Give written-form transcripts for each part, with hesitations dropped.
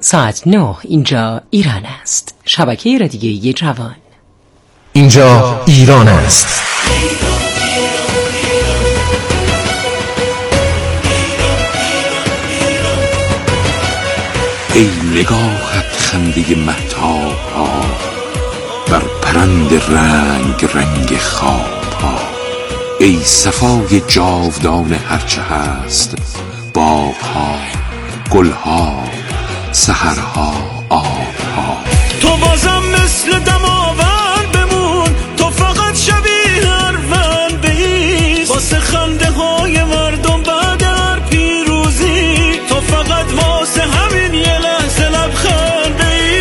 ساعت 9 اینجا ایران است. شبکه رادیویی جوان. اینجا ایران است. ای نگاهت خنده مهتاب ها بر پرند رنگ رنگ خواب ها، ای صفای جاودان هرچه هست، باغ ها، گل ها، سحرها، آب ها. تو بازم مثل دماوند بمون، تو فقط شبیه اروند بیست، واسه خنده های مردم بعد هر پیروزی، تو فقط واسه همین یه لحظه لبخند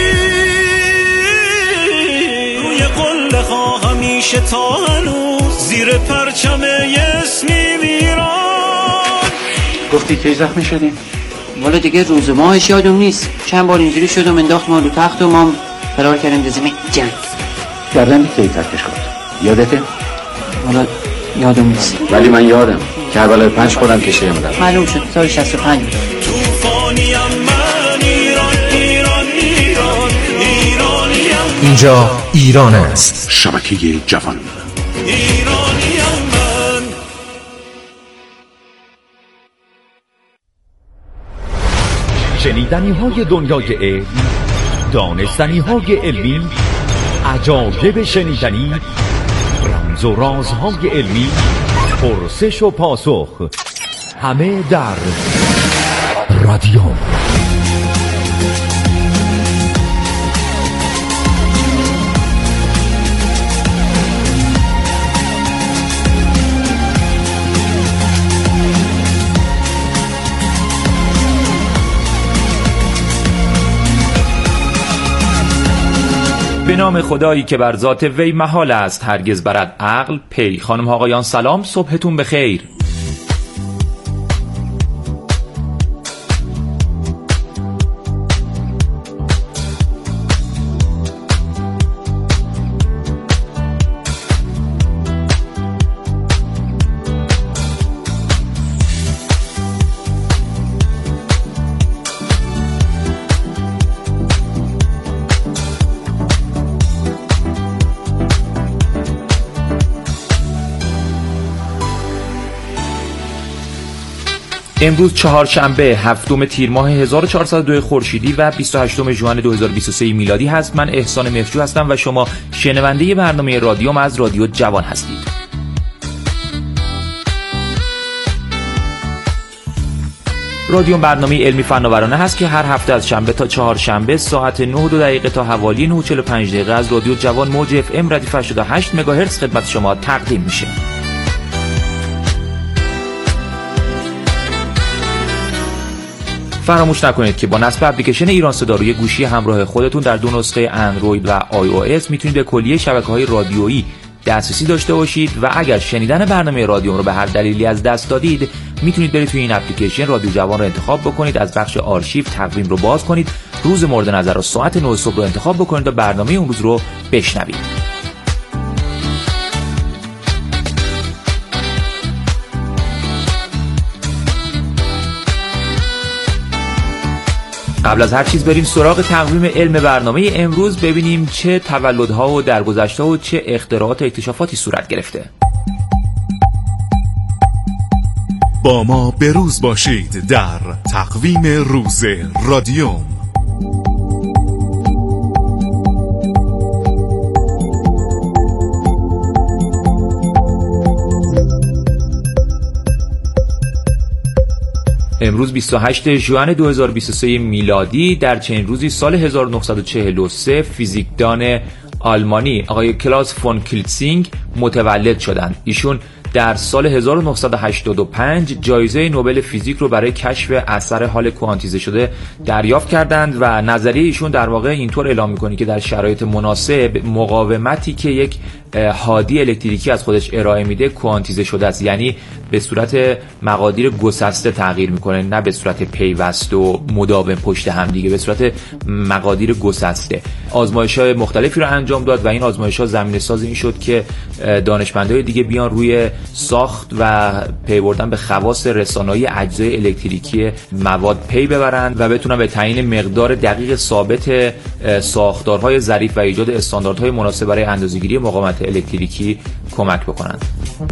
بیست. روی قله ها همیشه تا هنوز زیر پرچم اسمی میران. گفتی کی زخمی شدیم؟ والا دیگه روز ماهش یادم نیست، چند بار اینجوری شدم انداخت ما رو تخت و ما فرار کردیم به زمین جنگ. گردن کی ترکش کرد؟ یادته؟ والا یادم نیست، ولی من یادم کربلای 5 خودم کشیدم بودم. معلوم شد سال 65 بود. طوفانیم من ایران ایران ایران ایرانیم. اینجا ایران است. شبکه جوان. ایرانیم من. شنیدنی های دنیای علم، دانستنی های علمی، عجایب شنیدنی، رمز و رازهای علمی، پرسش و پاسخ، همه در رادیو. به نام خدایی که بر ذات وی محال است هرگز برد عقل پی. خانم ها آقایان سلام، صبحتون بخیر. امروز چهارشنبه هفتم تیر ماه 1402 خورشیدی و 28 ژوئن 2023 میلادی هست. من احسان مفجوع هستم و شما شنونده برنامه رادیوم از رادیو جوان هستید. رادیوم برنامه علمی فناورانه هست که هر هفته از شنبه تا چهارشنبه ساعت 9:02 تا حوالی 9:45 از رادیو جوان موج اف ام ردیف 88 مگاهرتز خدمت شما تقدیم میشه. فراموش نکنید که با نصب اپلیکیشن ایران صدا روی گوشی همراه خودتون در 2 نسخه اندروید و آی او اس میتونید به کلیه شبکه‌های رادیویی دسترسی داشته باشید و اگر شنیدن برنامه رادیو رو به هر دلیلی از دست دادید میتونید برید توی این اپلیکیشن رادیو جوان رو انتخاب بکنید، از بخش آرشیو تقویم رو باز کنید، روز مورد نظر و ساعت 9 صبح رو انتخاب بکنید و برنامه اون روز رو بشنوید. قبل از هر چیز بریم سراغ تقویم علم برنامه امروز، ببینیم چه تولدها و درگذشته‌ها و چه اختراعات و اکتشافاتی صورت گرفته. با ما به روز باشید در تقویم روز رادیو. امروز 28 ژوئن 2023 میلادی در چنین روزی سال 1943 فیزیکدان آلمانی آقای کلاس فون کلیتسینگ متولد شدند. ایشون در سال 1985 جایزه نوبل فیزیک رو برای کشف اثر حال کوانتیزه شده دریافت کردند و نظریه ایشون در واقع اینطور اعلام می‌کنه که در شرایط مناسب مقاومتی که یک هادی الکتریکی از خودش ارائه میده کوانتیزه شده است، یعنی به صورت مقادیر گسسته تغییر میکنه، نه به صورت پیوسته و مداوم پشت هم دیگه، به صورت مقادیر گسسته. آزمایش‌های مختلفی رو انجام داد و این آزمایش‌ها زمینه‌ساز این شد که دانشمندای دیگه بیان روی ساخت و پی بردن به خواص رسانه‌ای اجزای الکتریکی مواد پی ببرند و بتونن به تعیین مقدار دقیق ثابت ساختارهای ظریف و ایجاد استانداردهای مناسب برای اندازه‌گیری مقاومت الکتریکی کمک بکنند.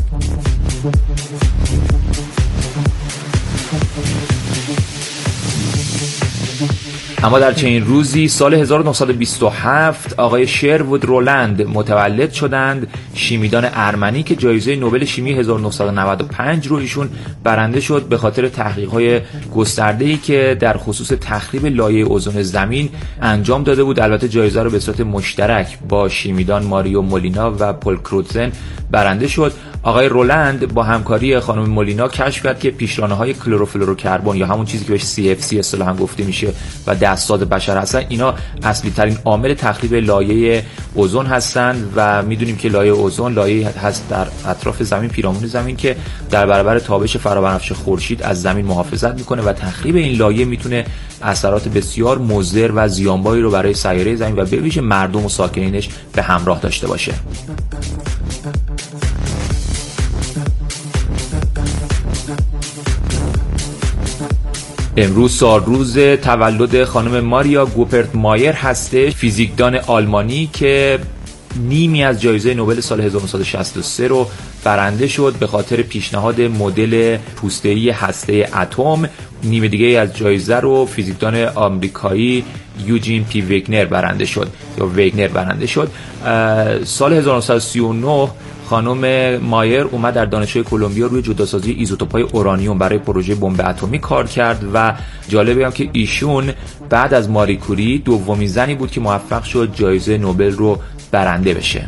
اما در چنین روزی سال 1927 آقای شروود رولند متولد شدند، شیمیدان ارمنی که جایزه نوبل شیمی 1995 رو ایشون برنده شد به خاطر تحقیق‌های گسترده‌ای که در خصوص تخریب لایه اوزون زمین انجام داده بود. البته جایزه رو به صورت مشترک با شیمیدان ماریو مولینا و پل کروتزن برنده شد. آقای رولند با همکاری خانم مولینا کشف کرد که پیشرانه‌های کلروفلوروکربن یا همون چیزی که بهش CFC اصطلاحاً گفته میشه و دستساز بشر هستن، اینا اصلی ترین عامل تخریب لایه اوزون هستند و میدونیم که لایه اوزون لایه هست در اطراف زمین، پیرامون زمین، که در برابر تابش فرابنفش خورشید از زمین محافظت میکنه و تخریب این لایه میتونه اثرات بسیار مضر و زیانباری رو برای سیاره زمین و به ویژه مردم و ساکنینش به همراه داشته باشه. امروز سالروز تولد خانم ماریا گوپرت مایر هستش، فیزیکدان آلمانی که نیمی از جایزه نوبل سال 1963 رو برنده شد به خاطر پیشنهاد مدل پوسته‌ای هسته اتم. نیم دیگه از جایزه رو فیزیکدان آمریکایی یوجین پی وگنر برنده شد یا وگنر برنده شد. سال 1939 خانم مایر اومد در دانشگاه کلمبیا روی جداسازی ایزوتوپ‌های اورانیوم برای پروژه بمب اتمی کار کرد و جالب بگم که ایشون بعد از ماری کوری دومین زنی بود که موفق شد جایزه نوبل رو برنده بشه.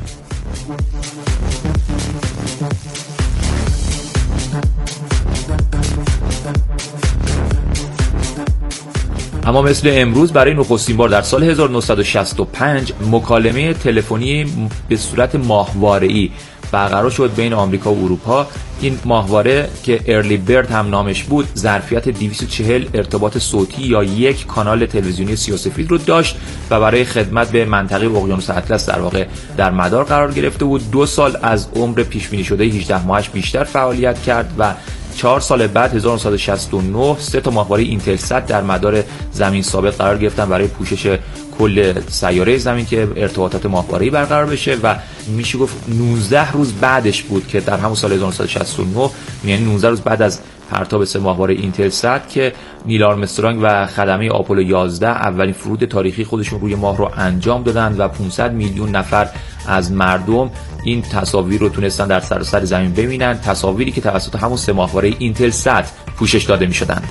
اما مثل امروز برای نخستین بار در سال 1965 مکالمه تلفنی به صورت ماهواره‌ای برقرار شد بین آمریکا و اروپا. این ماهواره که ارلی برد هم نامش بود ظرفیت 240 ارتباط صوتی یا یک کانال تلویزیونی سیاه‌وسفید رو داشت و برای خدمت به منطقه اقیانوس اطلس در واقع در مدار قرار گرفته بود. 2 سال از عمر پیش بینی شده 18 ماهش بیشتر فعالیت کرد و 4 سال بعد 1969 3 تا ماهواره اینتلسات در مدار زمین ثابت قرار گرفتن برای پوشش کل سیاره زمین که ارتباطات ماهواره‌ای برقرار بشه و میشه گفت 19 روز بعدش بود که در همون سال 1969 یعنی 19 روز بعد از پرتاب 3 ماهواره اینتلسات که نیل آرمسترانگ و خدمه آپولو 11 اولین فرود تاریخی خودشون روی ماه رو انجام دادن و 500 میلیون نفر از مردم این تصاویر رو تونستن در سراسر زمین ببینن، تصاویری که توسط همون 3 ماهواره اینتلسات پوشش داده می‌شدند.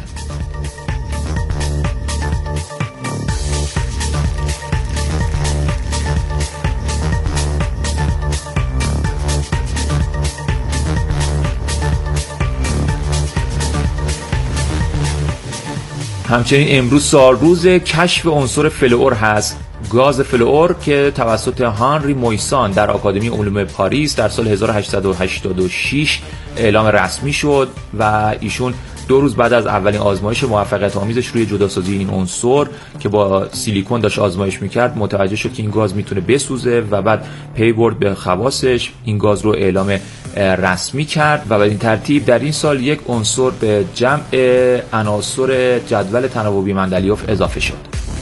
همچنین امروز سالروز کشف عنصر فلور هست، گاز فلور که توسط هانری مویسان در آکادمی علوم پاریس در سال 1886 اعلام رسمی شد و ایشون 2 روز بعد از اولین آزمایش موفقیت آمیزش روی جداسازی این عنصر که با سیلیکون داشت آزمایش میکرد متوجه شد که این گاز میتونه بسوزه و بعد پی برد به خواصش، این گاز رو اعلام رسمی کرد و به این ترتیب در این سال یک عنصر به جمع عناصر جدول تناوبی مندلیوف اضافه شد.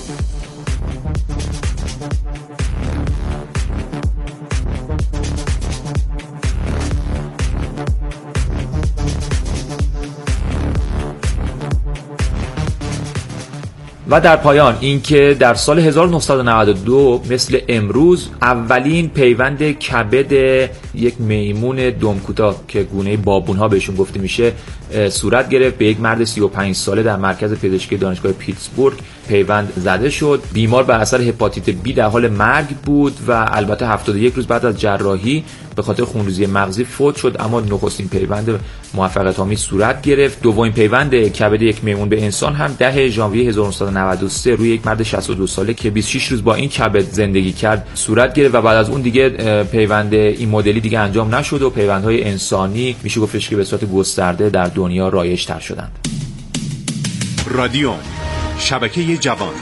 و در پایان اینکه در سال 1992 مثل امروز اولین پیوند کبد یک میمون دمکوتا که گونه بابون ها بهشون گفته میشه صورت گرفت. به یک مرد 35 ساله در مرکز پزشکی دانشگاه پیتسبورگ پیوند زده شد. بیمار بر اثر هپاتیت بی در حال مرگ بود و البته 71 روز بعد از جراحی به خاطر خونریزی مغزی فوت شد، اما نخستین پیوند موفقیت‌آمیز صورت گرفت. دومین پیوند کبد یک میمون به انسان هم 10 ژانویه 1993 روی یک مرد 62 ساله که 26 روز با این کبد زندگی کرد صورت گرفت و بعد از اون دیگه پیوند این مدلی دیگه انجام نشد و پیوندهای انسانی میشه گفتش که به صورت گسترده در دنیا رایج‌تر شدند. رادیوم شبکه جوان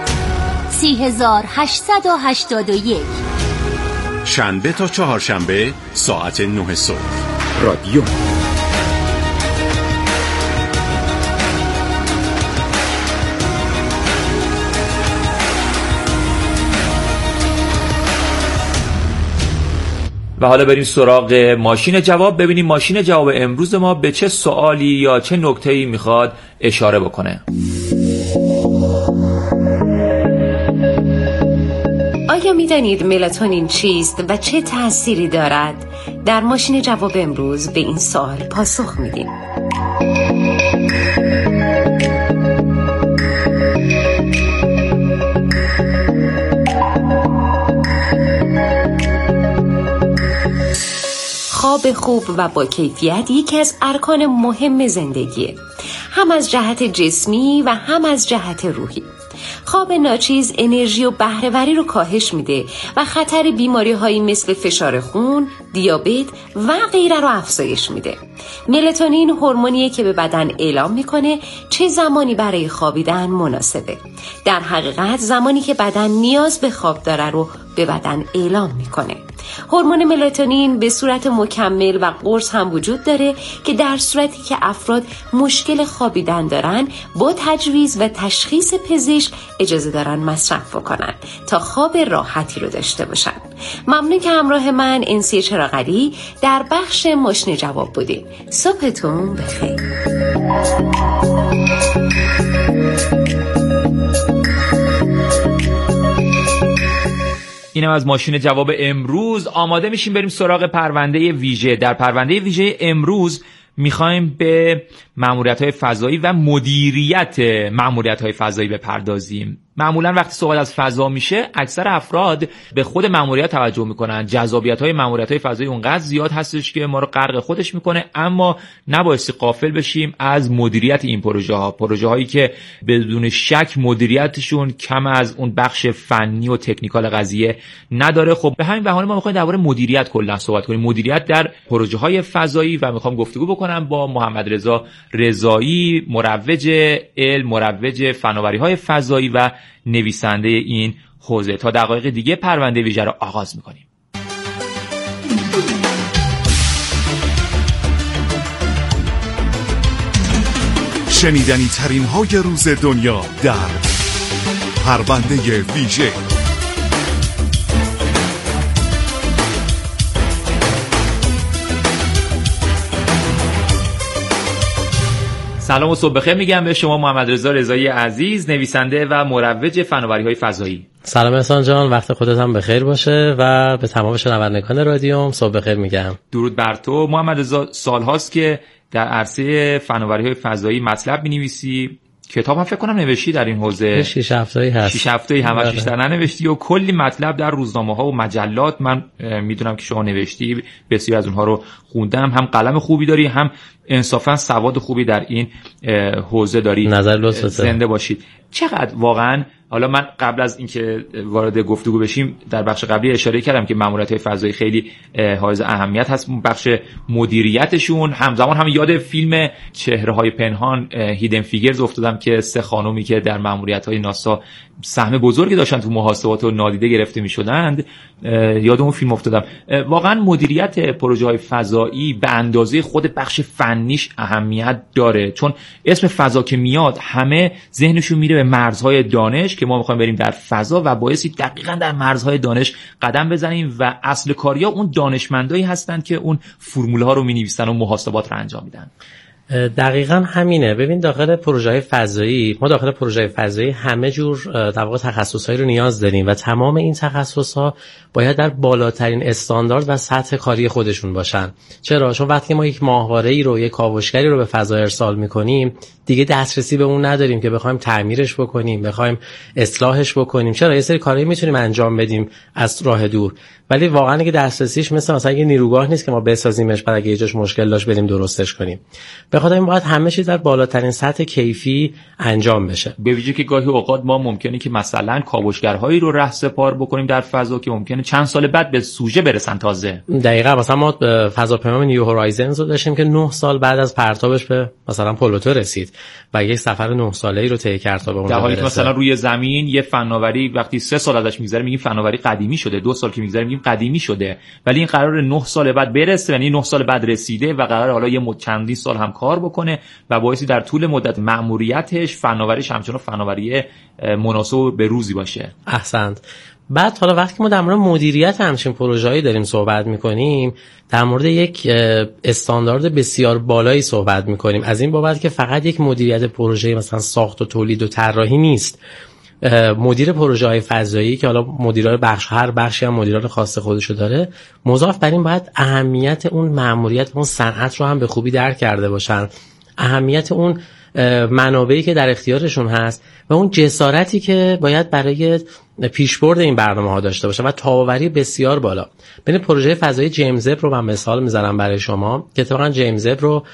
3881 شنبه تا چهارشنبه ساعت 9 صبح. رادیو و حالا بریم سراغ ماشین جواب، ببینیم ماشین جواب امروز ما به چه سوالی یا چه نکته‌ای میخواد اشاره بکنه. آیا میدانید ملاتونین چیست و چه تأثیری دارد؟ در ماشین جواب امروز به این سوال پاسخ میدیم. خواب خوب و با کیفیت یکی از ارکان مهم زندگیه، هم از جهت جسمی و هم از جهت روحی. خواب ناچیز انرژی و بهره‌وری رو کاهش میده و خطر بیماری‌هایی مثل فشار خون، دیابت و غیره رو افزایش میده. ملاتونین هورمونیه که به بدن اعلام میکنه چه زمانی برای خوابیدن مناسبه. در حقیقت زمانی که بدن نیاز به خواب داره رو به بدن اعلام میکنه. هورمون ملاتونین به صورت مکمل و قرص هم وجود داره که در صورتی که افراد مشکل خوابیدن دارن با تجویز و تشخیص پزشک اجازه دارن مصرف بکنن تا خواب راحتی رو داشته باشن. ممنون که همراه من انسی چراغلی در بخش ماشین جواب بودین. صبحتون بخیر. اینم از ماشین جواب امروز. آماده میشیم بریم سراغ پرونده ویژه. در پرونده ویژه امروز میخوایم به ماموریت‌های فضایی و مدیریت ماموریت‌های فضایی بپردازیم. معمولا وقتی صحبت از فضا میشه اکثر افراد به خود ماموریت توجه میکنن. جذابیت‌های ماموریت‌های فضایی اونقدر زیاد هستش که ما رو غرق خودش میکنه، اما نبایستی غافل بشیم از مدیریت این پروژه هایی که بدون شک مدیریتشون کم از اون بخش فنی و تکنیکال قضیه نداره. خب به همین بهانه ما میخوایم درباره مدیریت کلا صحبت کنیم، مدیریت در پروژه‌های فضایی، و میخوام گفتگو بکنم با محمد رضا رضایی، مروج علم، مروج فناوری‌های فضایی و نویسنده این حوزه. تا دقایق دیگه پرونده ویژه رو آغاز میکنیم. شنیدنی ترین های روز دنیا در پرونده ویژه. سلام و صبح بخیر میگم به شما محمد رضا رضایی عزیز، نویسنده و مروج فناوری‌های فضایی. سلام احسان جان، وقت خودت هم بخیر باشه و به تمام شنوندگان رادیوم صبح بخیر میگم. درود بر تو محمد رضا. سال‌هاست که در عرصه فناوری‌های فضایی مطلب می‌نویسی، کتاب هم فکر کنم نوشتی در این حوزه. 6 هفته‌ای هست. 6 هفته‌ای همش بیشتر ننوشتی و کلی مطلب در روزنامه‌ها و مجلات من میدونم که شما نوشتی، بسیار از اونها رو خوندم. هم قلم خوبی داری، هم انصافا سواد خوبی در این حوزه داری. نظر لطفت. زنده باشید. چقدر واقعا، حالا من قبل از اینکه وارد گفتگو بشیم در بخش قبلی اشاره کردم که ماموریت‌های فضایی خیلی حائز اهمیت هست، بخش مدیریتشون. همزمان هم یاد فیلم چهره‌های پنهان هیدن فیگرز افتادم که 3 خانومی که در ماموریت‌های ناسا سهم بزرگی داشتن تو محاسبات و نادیده گرفته می‌شدند، یاد اون فیلم افتادم. واقعا مدیریت پروژه‌های فضایی به اندازه خود بخش فنیش اهمیت داره، چون اسم فضا که میاد همه ذهنشون میره به مرزهای دانش که ما میخوایم بریم در فضا و بایستی دقیقاً در مرزهای دانش قدم بزنیم و اصل کاریا اون دانشمندایی هستن که اون فرمول‌ها رو می‌نویسن و محاسبات رو انجام میدن. دقیقاً همینه. ببین داخل پروژه‌های فضایی، ما داخل پروژه فضایی همه جور در واقع تخصص‌هایی رو نیاز داریم و تمام این تخصص‌ها باید در بالاترین استاندارد و سطح کاری خودشون باشن. چرا؟ چون وقتی ما یک ماهواره‌ای رو، یک کاوشگری رو به فضا ارسال می‌کنیم، دیگه دسترسی به اون نداریم که بخوایم تعمیرش بکنیم، بخوایم اصلاحش بکنیم. چرا؟ یه سری کارایی میتونیم انجام بدیم از راه دور، ولی واقعا اگه دسترسیش مثلا یه نیروگاه نیست که ما بسازیمش بعد اگه یه جاش مشکل داشت بریم درستش کنیم. به خاطر این باید همه چیز در بالاترین سطح کیفی انجام بشه. به ویژه که گاهی اوقات ما ممکنه که مثلا کاوشگرهایی رو رهسپار بکنیم در فضا که ممکنه چند سال بعد به سوژه برسن تازه. دقیقاً. مثلا ما فضاپیما نیو هورایزنز رو داشتیم که 9 سال بعد از پرتابش به مثلا پلوتو رسید و یک سفر 9 ساله‌ای رو طی کرد تا به اونجا برسه. در حالی که مثلا روی زمین یه فناوری وقتی 3 سال ازش میگذره میگیم فناوری قدیمی شده، 2 سال که میگذره میگیم قدیمی شده، ولی این قرار 9 سال بعد برسه، یعنی 9 سال بعد رسیده و قرار حالا یه چندین سال هم کار بکنه و باعثی در طول مدت مأموریتش فناوریش همچنان فناوری مناسب به روزی باشه. احسنت. بعد حالا وقتی ما در مورد مدیریت همچین پروژه‌ای داریم صحبت می‌کنیم، در مورد یک استاندارد بسیار بالایی صحبت می‌کنیم. از این بابت که فقط یک مدیریت پروژه مثلا ساخت و تولید و طراحی نیست. مدیر پروژه‌های فضایی که حالا مدیرای بخش، هر بخشی هم مدیران خاص خودشو داره، مضاف بر این باید اهمیت اون مأموریت اون صنعت رو هم به خوبی درک کرده باشن، اهمیت اون منابعی که در اختیارشون هست و اون جسارتی که باید برای پیشبرد این برنامه‌ها داشته باشه و تاب‌آوری بسیار بالا. ببین پروژه فضایی جیمز وب رو من مثال می‌زنم برای شما که اتفاقا جیمز وب رو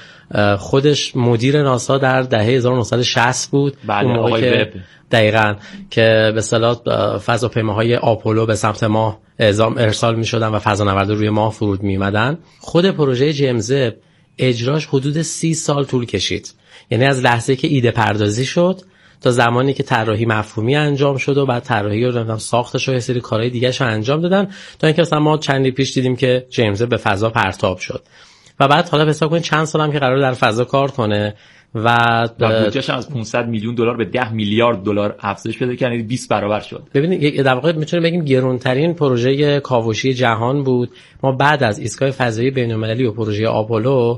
خودش مدیر ناسا در دهه 1960 بود. بله آقای وب. دقیقاً که به اصطلاح فضاپیماهای آپولو به سمت ماه ارسال می‌شدن و فضانوردا روی ماه فرود می‌اومدن. خود پروژه جیمز وب اجراش حدود 30 سال طول کشید. یعنی از لحظه‌ای که ایده پردازی شد تا زمانی که طراحی مفهومی انجام شد و بعد طراحی رو ساختش و یه سری کارهای دیگه‌شو انجام دادن تا اینکه مثلا ما چندی پیش دیدیم که جیمز به فضا پرتاب شد و بعد حالا حساب کنید چند سال هم که قرار در فضا کار کنه و بودجه‌ش از 500 میلیون دلار به 10 میلیارد دلار افزایش پیدا کرد، یعنی 20 برابر شد. ببینید در واقع میتونیم بگیم گرانترین پروژه کاوشی جهان بود. ما بعد از ایستگاه فضایی بین‌المللی و پروژه آپولو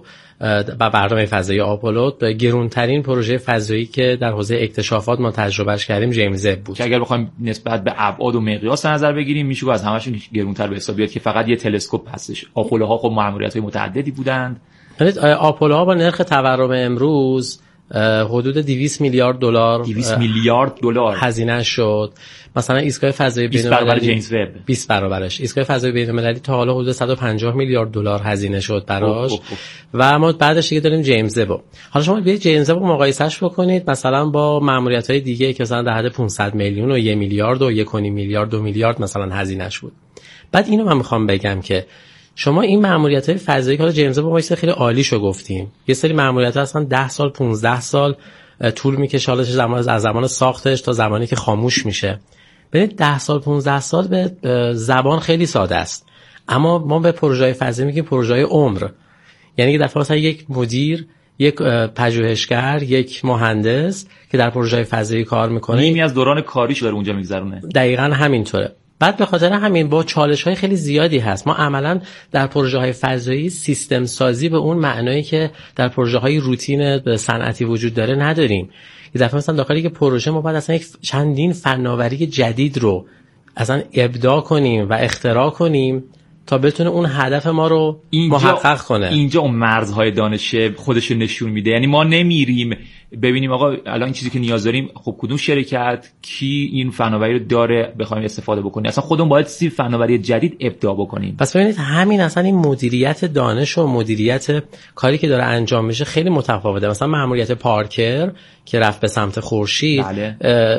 و برنامه فضایی آپولو گرانترین پروژه فضایی که در حوزه اکتشافات ما تجربهش کردیم جیمز وب بود که اگر بخوایم نسبت به ابعاد و مقیاس نظر بگیریم میشه از همه‌شون گرانتر به حساب بیاد که فقط یه تلسکوپ هستش. آپولوها خب مأموریت‌های متعددی بودند. آپولوها با نرخ تورم امروز حدود 200 میلیارد دلار 200 میلیارد دلار هزینه شد. مثلا ایستگاه فضایی بین‌المللی 20 برابرش. ایستگاه فضایی بین‌المللی تا حالا حدود 150 میلیارد دلار هزینه شد براش. و ما بعدش دیگه داریم جیمز وب. حالا شما بیاید جیمز وب رو مقایسهش بکنید مثلا با مأموریت‌های دیگه که مثلا در حد 500 میلیون و 1 میلیارد و 1.5 میلیارد 2 میلیارد مثلا هزینه‌اش بود. بعد اینو من میخوام بگم که شما این مأموریت‌های فضایی که جیمز وب ما یه خیلی عالیشو گفتیم، یه سری مأموریت‌ها اصلا 10 سال 15 سال طول میکشه، حالش از زمان ساختش تا زمانی که خاموش میشه. ببینید 10 سال 15 سال به زبان خیلی ساده است، اما ما به پروژه‌های فضایی میگیم پروژه‌های عمر. یعنی در واقع یک مدیر، یک پژوهشگر، یک مهندس که در پروژه‌های فضایی کار میکنه نیمی از دوران کاریش داره اونجا میگذرونه. دقیقاً همینطوره. بعد به خاطر همین با چالش‌های خیلی زیادی هست. ما عملاً در پروژه‌های فضایی سیستم سازی به اون معنایی که در پروژه‌های روتین صنعتی وجود داره نداریم. یه دفعه مثلا داخل یک پروژه ما باید اصلا یک چندین فناوری جدید رو اصلا ابداع کنیم و اختراع کنیم تا بتونه اون هدف ما رو محقق کنه. اینجا اون مرزهای دانش خودش رو نشون میده. یعنی ما نمیریم ببینیم آقا الان این چیزی که نیاز داریم خب کدوم شرکت کی این فناوری رو داره بخوایم استفاده بکنیم، اصلا خودمون باید سی فناوری جدید ابداع بکنیم. پس ببینید همین اصلا این مدیریت دانش و مدیریت کاری که داره انجام میشه خیلی متفاوته. مثلا مأموریت پارکر که رفت به سمت خورشید، بله.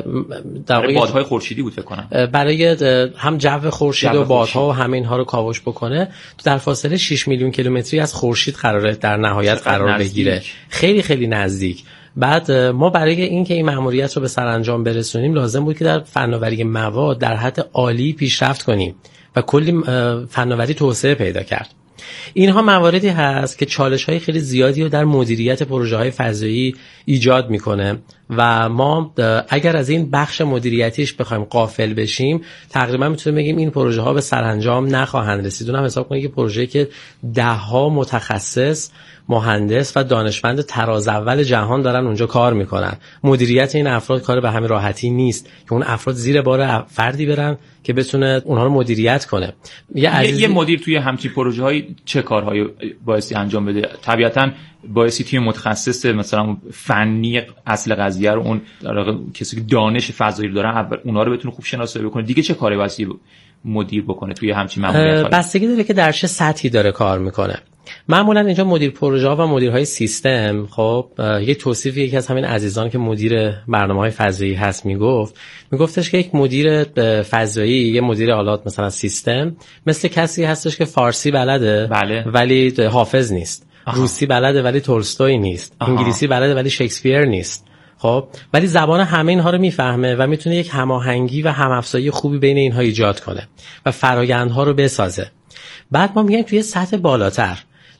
در بادهای خورشیدی بود فکر کنم، برای هم جو خورشید و بادها و همین ها رو کاوش بکنه. تو در فاصله 6 میلیون کیلومتری از خورشید قراره در نهایت قرار بگیره، خیلی خیلی نزدیک. بعد ما برای این که این مأموریت رو به سرانجام برسونیم لازم بود که در فناوری مواد در حد عالی پیشرفت کنیم و کلی فناوری توسعه پیدا کرد. اینها مواردی هست که چالش‌های خیلی زیادی رو در مدیریت پروژه‌های فضایی ایجاد می‌کنه و ما اگر از این بخش مدیریتیش بخوایم غافل بشیم تقریبا میتونیم بگیم این پروژه ها به سرانجام نخواهند رسید. اونم حساب کنید که پروژه‌ای که 10 متخصص، مهندس و دانشمند طراز اول جهان دارن اونجا کار میکنن. مدیریت این افراد کار به همین راحتی نیست که اون افراد زیر بار فردی برن که بتونه اونها رو مدیریت کنه. یه مدیر توی همچین پروژه‌های چه کارهایی بایستی انجام بده؟ طبیعتاً بایستی تیم متخصص مثلا فنی اصل قضیه رو، اون کسی که دانش فضایی رو دارن اونها رو بتونه خوب شناسایی بکنه. دیگه چه کاری بایستی مدیر بکنه توی همچین ماموریت؟ بستگی داره که در چه سطحی داره کار میکنه. معمولا اینجا مدیر پروژه ها و مدیرهای سیستم، خب یه توصیفی یکی از همین عزیزان که مدیر برنامه‌های فضایی هست میگفتش که یک مدیر فضایی، یه مدیر آلات مثلا سیستم، مثل کسی هستش که فارسی بلده ولی حافظ نیست، روسی بلده ولی تولستوی نیست، انگلیسی بلده ولی شکسپیر نیست. خب ولی زبان همه اینها رو میفهمه و میتونه یک هماهنگی و همافزایی خوبی بین اینها ایجاد کنه و فرآیندها رو بسازه. بعد ما میگیم توی سطح بالاتر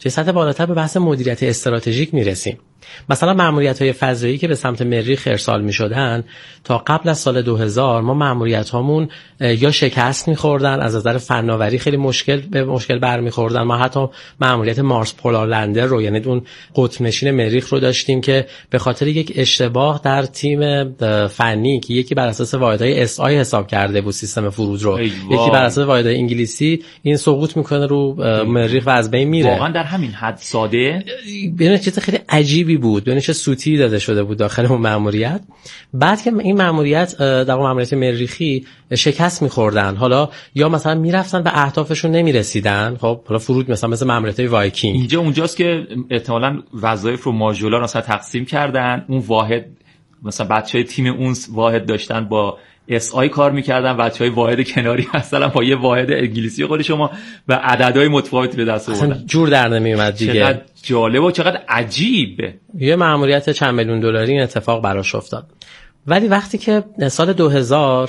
به بحث مدیریت استراتژیک میرسیم. مثلا ماموریت‌های فضایی که به سمت مریخ ارسال می‌شدن تا قبل از سال 2000 ما ماموریت‌هامون یا شکست می‌خوردن، از نظر فناوری خیلی مشکل برمی‌خوردن. ما حتی ماموریت مارس پولار لندر رو، یعنی اون قطب نشین مریخ رو داشتیم که به خاطر یک اشتباه در تیم فنی که یکی بر اساس واحدهای SI حساب کرده بود سیستم فرود رو، یکی بر اساس واحدهای انگلیسی، این سقوط می‌کنه رو مریخ و از بین میره. واقعا در همین حد ساده ببینید چیز خیلی عجیبی بود، ببینید چه سوتی داده شده بود داخل اون ماموریت. بعد که این ماموریت در ماموریت مریخی شکست می‌خوردن، حالا یا مثلا میرفتن به اهدافشون نمی‌رسیدن، خب حالا فرود مثلا ماموریت‌های وایکینگ، اونجاست که احتمالاً وظایف رو ماژولار مثلا تقسیم کردن. اون واحد مثلا بچهای تیم اون واحد داشتن با SI کار می‌کردن، بچهای واحد کناری مثلا با یه واحد انگلیسی قول شما و عددهای متفاوتی به دست آوردن. اصلا جور در نمیومد دیگه. چقدر جالب و چقدر عجیبه. یه ماموریت چند میلیون دلاری این اتفاق براش افتاد. ولی وقتی که سال 2000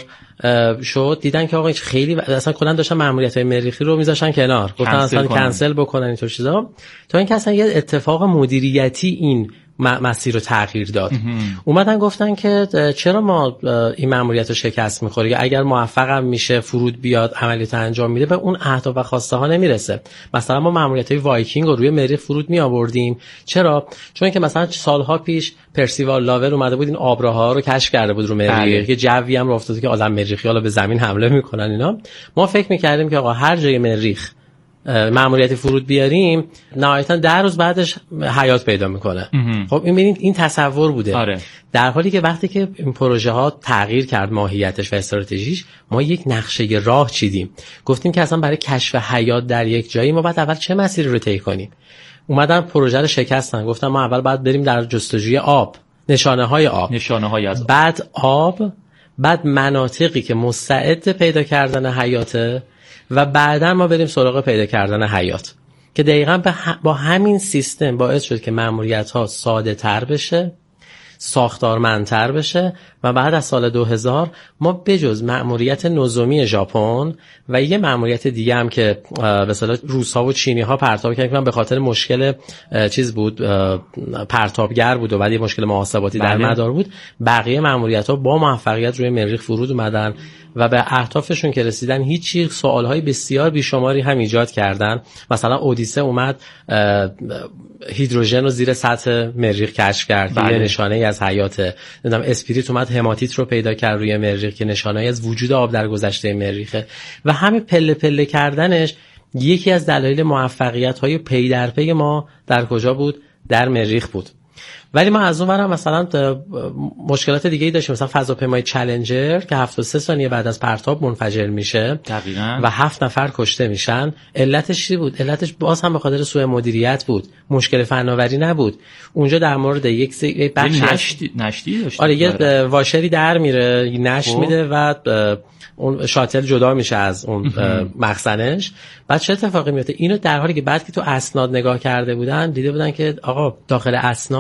شد دیدن که آقا خیلی اصلا کلا داشتن ماموریت‌های مریخی رو میذاشن کنار، گفتن اصلا کنسل بکنن اینطور چیزا، تا اینکه اصلا یه اتفاق مدیریتی این مسیر رو تغییر داد. اومدن گفتن که چرا ما این ماموریت رو شکست می‌خوریم، اگر موفق هم میشه فرود بیاد عملیات انجام میده به اون اهداف و خواسته ها نمیرسه. مثلا ما ماموریت‌های وایکینگ رو روی مریخ فرود می آوردیم، چرا؟ چون که مثلا سالها پیش پرسیوال لاور اومده بود این آبراها رو کشف کرده بود رو مریخ، یه جوی هم افتاده که آدم مریخی‌ها به زمین حمله میکنن اینا. ما فکر می‌کردیم که آقا هر جای مریخ ماموریت فرود بیاریم نهایتا 10 روز بعدش حیات پیدا میکنه. خب این ببینید این تصور بوده. در حالی که وقتی که این پروژه ها تغییر کرد ماهیتش و استراتژیش، ما یک نقشه راه چیدیم، گفتیم که اصلا برای کشف حیات در یک جایی ما باید اول چه مسیری رو طی کنیم. اومدن پروژه رو شکستن، گفتن ما اول باید بریم در جستجوی آب، نشانه‌های آب، نشانه‌های از بعد آب، بعد مناطقی که مستعد پیدا کردن حیاته و بعدا ما بریم سراغ پیدا کردن حیات، که دقیقاً با همین سیستم باعث شد که ماموریت‌ها ساده تر بشه، ساختارمندتر بشه و بعد از سال 2000 ما بجز مأموریت نظامی ژاپن و یه مأموریت دیگه هم که به اصطلاح روس‌ها و چینی‌ها پرتاب کردن به خاطر مشکل چیز بود، پرتابگر بود و بعد یه مشکل محاسباتی در مدار بود، بقیه مأموریت‌ها با موفقیت روی مریخ فرود اومدن و به اهدافشون که رسیدن هیچی سوالهای بسیار بیشماری هم ایجاد کردن. مثلا اودیسه اومد هیدروژن رو زیر سطح مریخ کشف کرد، یه نشانه ای از حیاته. نمیدونم اسپریت اومد هماتیت رو پیدا کرد روی مریخ که نشانه ای از وجود آب در گذشته مریخه و همین پله پله کردنش یکی از دلایل موفقیت های پی در پی ما در کجا بود؟ در مریخ بود. ولی ما از اون ورم مثلا مشکلات دیگه‌ای داشتیم، مثلا فضاپیمای چالنجر که 73 ثانیه بعد از پرتاب منفجر میشه دقیقاً و 7 نفر کشته میشن. علتش چی بود؟ علتش باز هم به خاطر سوء مدیریت بود، مشکل فناوری نبود. اونجا در مورد یک بخش نشتی داشت، آره یه واشری در میره نشت میده و اون شاتل جدا میشه از اون مخزنش. بعد چه اتفاقی میفته؟ اینو در حالی که بعد که تو اسناد نگاه کرده بودن دیده بودن که آقا داخل اسناد گفته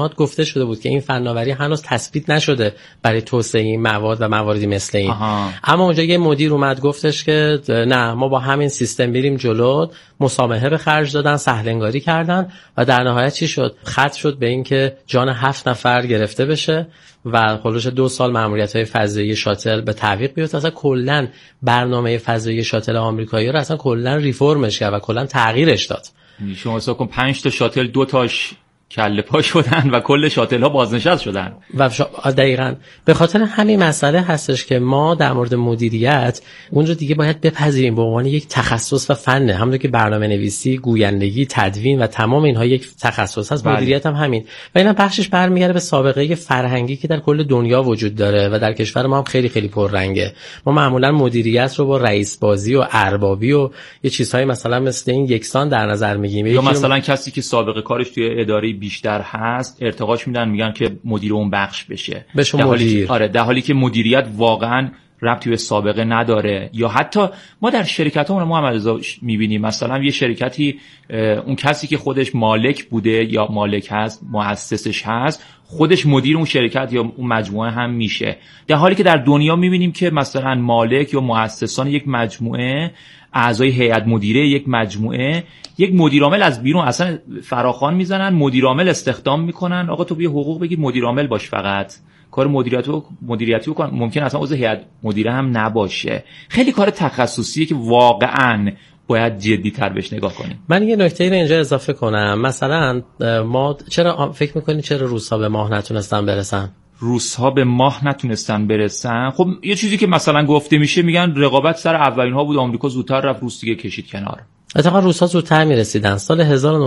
شده بود که این فناوری هنوز تثبیت نشده برای توسعه این مواد و مواردی مثل این. اما اونجا یه مدیر اومد گفتش که نه، ما با همین سیستم بریم جلو. مسامحه به خرج دادن، سهل‌انگاری کردن و در نهایت چی شد؟ ختم شد به این که جان 7 نفر گرفته بشه و خلوش 2 سال ماموریت‌های فضایی شاتل به تعویق بیفته. اصلا کلاً برنامه فضایی شاتل آمریکایی رو اصلا کلاً ریفرمش کرد و کلاً تغییرش داد. شما حساب کن 5 تا شاتل 2 تاش کله پا شدن و کل شاتل ها بازنشست شدن. و دقیقاً به خاطر همین مسئله هستش که ما در مورد مدیریت اون رو دیگه باید بپذیریم به عنوان یک تخصص و فنه. همونطور که برنامه نویسی، گویندگی، تدوین و تمام اینها یک تخصص هست، مدیریت هم همین. و اینا بخشش برمیگره به سابقه فرهنگی که در کل دنیا وجود داره و در کشور ما هم خیلی خیلی پررنگه. ما معمولا مدیریت رو با رئیس بازی و اربابی و یه چیزهای مثلا مثل این یکسان در نظر میگیریم. یا مثلا کسی که سابقه کارش توی اداره بیشتر هست ارتقاش میدن، میگن که مدیر اون بخش بشه. در حالی که مدیریت واقعا ربطی به سابقه نداره. یا حتی ما در شرکت ها محمد رضا میبینیم مثلا یه شرکتی اون کسی که خودش مالک بوده یا مالک هست، مؤسسش هست، خودش مدیر اون شرکت یا اون مجموعه هم میشه. در حالی که در دنیا میبینیم که مثلا مالک یا مؤسسان یک مجموعه، اعضای هیئت مدیره یک مجموعه، یک مدیرعامل از بیرون اصلا فراخوان میزنن، مدیرعامل استخدام میکنن. آقا تو بیا حقوق بگیر، مدیرعامل باش، فقط کار مدیریتی بکن. ممکن اصلا عضو هیئت مدیره هم نباشه. خیلی کار تخصصیه که واقعا باید جدی‌تر بهش نگاه کنیم. من یه نکته رو اینجا اضافه کنم. مثلا ما چرا فکر میکنید چرا روس‌ها به ماه نتونستن برسن؟ روس‌ها به ماه نتونستن برسن. خب یه چیزی که مثلا گفته میشه، میگن رقابت سر اولین‌ها بود، آمریکا زودتر رفت، روس دیگه کشید کنار. اتفاقا روس‌ها زودتر میرسیدن. سال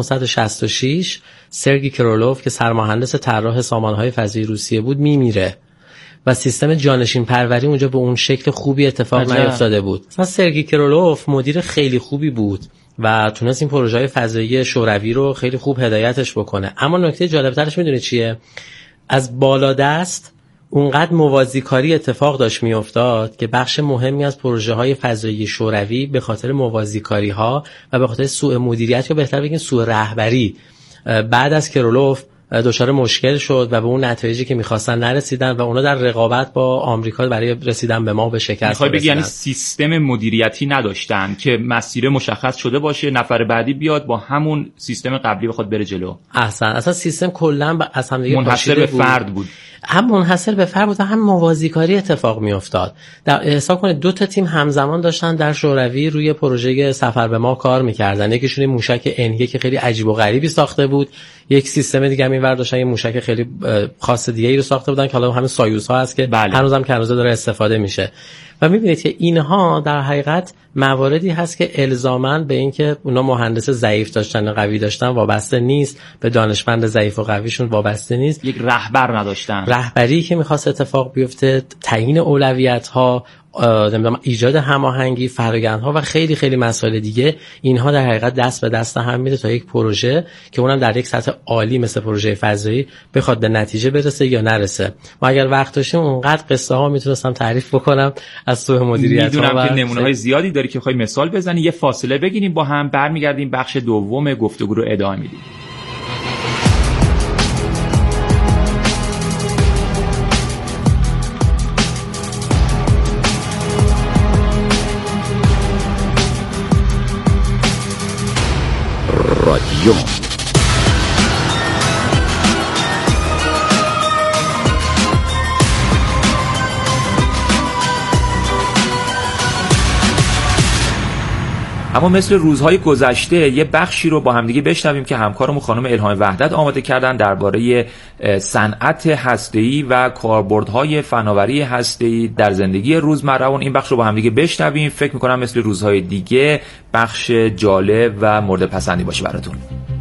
1966 سرگی کرولوف که سرمهندس طراح سامانه‌های فضایی روسیه بود میمیره و سیستم جانشین پروری اونجا به اون شکل خوبی اتفاق نیفتاده بود. مثلا سرگی کرولوف مدیر خیلی خوبی بود و تونست این پروژه‌های فضایی شوروی رو خیلی خوب هدایتش بکنه. اما نکته جالب‌ترش میدونید چیه؟ از بالا دست اونقدر موازیکاری اتفاق داشت میافتاد که بخش مهمی از پروژه‌های فضایی شوروی به خاطر موازیکاری‌ها و به خاطر سوء مدیریت یا بهتر بگیم سوء رهبری بعد از کرولوف دچار مشکل شد و به اون نتایجی که می‌خواستن نرسیدن و اونا در رقابت با آمریکا برای رسیدن به ما به شکست رسیدن. می‌خوای بگی یعنی سیستم مدیریتی نداشتن که مسیر مشخص شده باشه، نفر بعدی بیاد با همون سیستم قبلی بخواد بره جلو. اصلا سیستم کلاً از هم دیگه منحصر به فرد بود. هم منحصر به فرد بود و هم موازیکاری اتفاق میافتاد. حساب کنید 2 تا تیم همزمان داشتن در شوروی روی پروژه سفر به ماه کار می‌کردن. یکیشون موشک انیه که خیلی عجیب و غریبی ساخته بود، یک سیستم دیگه همین ور داشتن یه موشک خیلی خاص دیگه‌ای رو ساخته بودن که حالا همین سایوزها هست که هنوزم که هنوز داره استفاده میشه. و می‌بینید که اینها در حقیقت مواردی هست که الزاماً به اینکه اونا مهندس ضعیف داشتن و قوی داشتن وابسته نیست، به دانشمند ضعیف و قویشون وابسته نیست. یک رهبر نداشتن. رهبری که می‌خواست اتفاق بیفته، تعیین اولویت‌ها، نمیدونم ایجاد هماهنگی، فرآیندها و خیلی خیلی مسائل دیگه، اینها در حقیقت دست به دست هم میده تا یک پروژه که اونم در یک سطح عالی مثل پروژه فضایی بخواد به نتیجه برسه یا نرسه. ما اگر وقت داشتیم اونقدر قصه ها میتونستم تعریف بکنم از سوء مدیریت. میدونم که نمونه‌های زیادی داری که بخوای مثال بزنی. یه فاصله بگیریم با هم، برمیگردیم بخش دوم گفتگو رو ادامه میدیم. رادیو اما مثل روزهای گذشته یه بخشی رو با همدیگه بشنویم که همکارمون خانم الهام وحدت آماده کردن درباره صنعت هسته‌ای و کاربردهای فناوری هسته‌ای در زندگی روزمره. این بخش رو با همدیگه بشنویم. فکر می‌کنم مثل روزهای دیگه بخش جالب و مورد پسندی باشه براتون.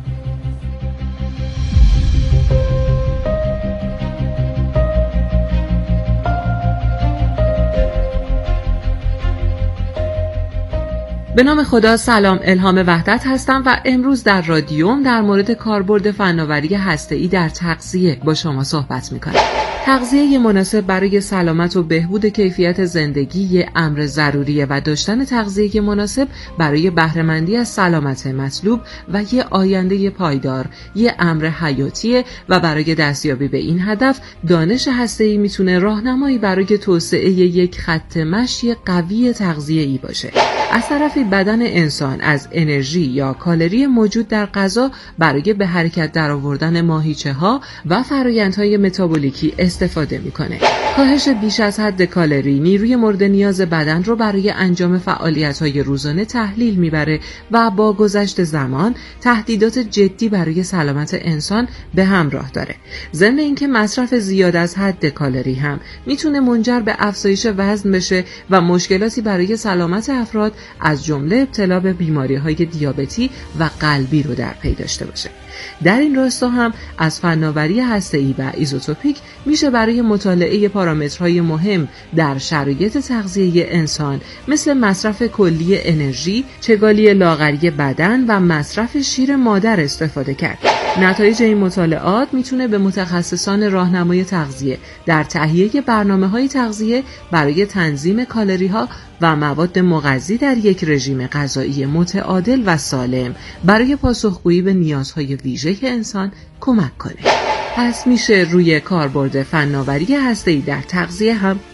به نام خدا. سلام، الهام وحدت هستم و امروز در رادیوم در مورد کاربرد فناوری هسته‌ای در تغذیه با شما صحبت می‌کنم. تغذیه مناسب برای سلامت و بهبود کیفیت زندگی یه امر ضروریه و داشتن تغذیه مناسب برای بهره‌مندی از سلامت مطلوب و یه آینده پایدار یه امر حیاتیه و برای دستیابی به این هدف دانش هسته‌ای میتونه راهنمایی برای توسعه یک خط مشی قوی تغذیه‌ای باشه. از طرفی بدن انسان از انرژی یا کالری موجود در غذا برای به حرکت درآوردن ماهیچه‌ها و فرآیندهای متابولیکی استفاده میکنه. کاهش بیش از حد کالری نیروی مورد نیاز بدن رو برای انجام فعالیت‌های روزانه تحلیل میبره و با گذشت زمان تهدیدات جدی برای سلامت انسان به همراه داره. ضمن اینکه مصرف زیاد از حد کالری هم میتونه منجر به افزایش وزن بشه و مشکلاتی برای سلامت افراد از جمله ابتلا به بیماری‌های دیابتی و قلبی رو در پی داشته باشه. در این راستا هم از فناوری هسته‌ای و ایزوتوپیک میشه برای مطالعه پارامترهای مهم در شرایط تغذیه انسان مثل مصرف کلی انرژی، چگالی لاغری بدن و مصرف شیر مادر استفاده کرد. نتایج این مطالعات میتونه به متخصصان راهنمای تغذیه در تهیه برنامه‌های تغذیه برای تنظیم کالری‌ها و مواد مغذی در یک رژیم غذایی متعادل و سالم برای پاسخگویی به نیازهای ویژه انسان کمک کنه. پس میشه روی کاربرد فناوری هسته‌ای در تغذیه هم